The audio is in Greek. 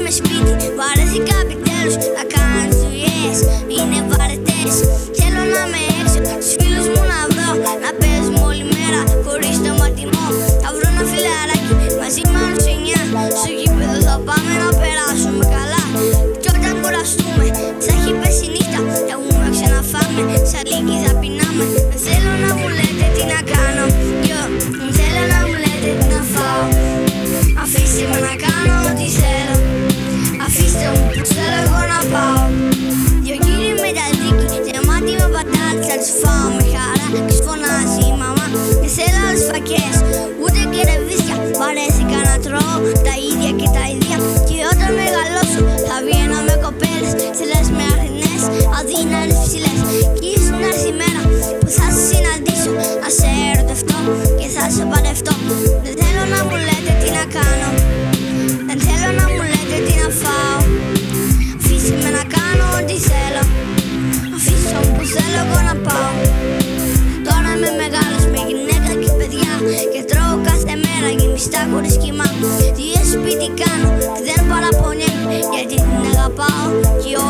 με σπίτι. Βαρέθηκα επιτέλους να κάνω τις δουλειές, είναι βαρετές. Θέλω να είμαι έξω, τους φίλους μου να δω, να παίζουμε όλη μέρα χωρίς το ματιμό. Θα βρω ένα φιλαράκι μαζί με άλλους 9, στο γήπεδο θα πάμε να περάσουμε καλά. Κι όταν κουραστούμε, θα έχει πέσει η νύχτα, θα βγούμε ξαναφάμε, σαν λίγοι θα πεινάμε. Δεν θέλω να μου λέτε τι να κάνω, δεν θέλω να μου λέτε τι να φάω. Αφήστε με να κάνω ό,τι θέλω, αφήστε μου πως θέλω εγώ να πάω. Δυο κύριοι με τα δίκη, γεμάτοι με πατάτες, θα τους φάω με χαρά και φωνάζει η μαμά. Δεν θέλω άλλες φακές, ούτε και ρεβίθια, βαρέθηκα να τρώω τα ίδια και τα ίδια. Και όταν μεγαλώσω θα βγαίνω με κοπέλες, θέλες με αργινές, αδύνατες ψηλές. Κι ίσως να έρθει η μέρα που θα σε συναντήσω, να σε ερωτευτώ και θα σε παντρευτώ. Δεν θέλω να μου λέτε τι να κάνω, δεν θέλω να μου λέτε τι να φάω. Αφήστε με να κάνω ό,τι θέλω, αφήστε μου που θέλω εγώ να πάω. Τώρα είμαι μεγάλος με γυναίκα και παιδιά, και τρώω κάθε μέρα γεμιστά χωρίς κοιμά. Τι σπίτι κάνω και δεν παραπονιέμαι, γιατί την αγαπάω και